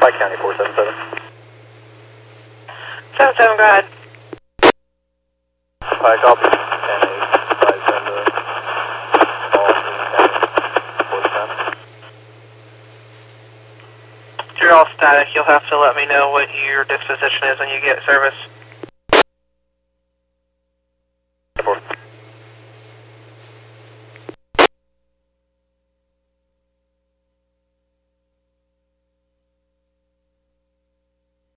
Pike County 477. 77, go ahead. Pike, copy. 10-8. Advise them to call County 477. You're all static. You'll have to let me know what your disposition is when you get service. 4.